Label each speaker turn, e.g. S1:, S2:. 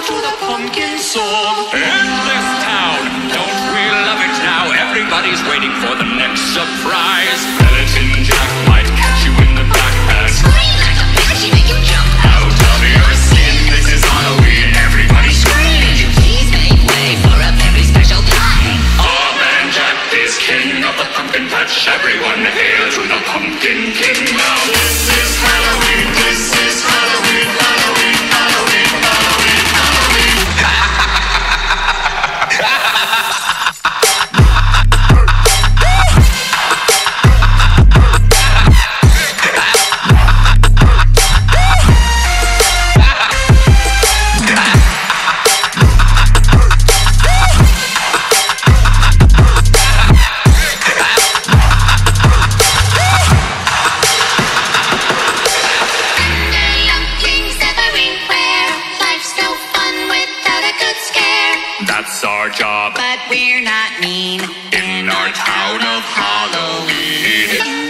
S1: to the pumpkin song.
S2: In this town, don't we love it now? Everybody's waiting for the next surprise. Skeleton Jack might catch you in the back and
S3: Scream like a banshee, make you jump
S2: out of your skin. This is Halloween, everybody scream.
S3: Could you please make way for a very special guy?
S2: Our man Jack is king of the pumpkin patch. Everyone hail to the pumpkin king. Now this is Halloween, this is Halloween, Halloween, Halloween, Halloween, Halloween. That's our job,
S3: But we're not mean.
S2: in our town of Halloween.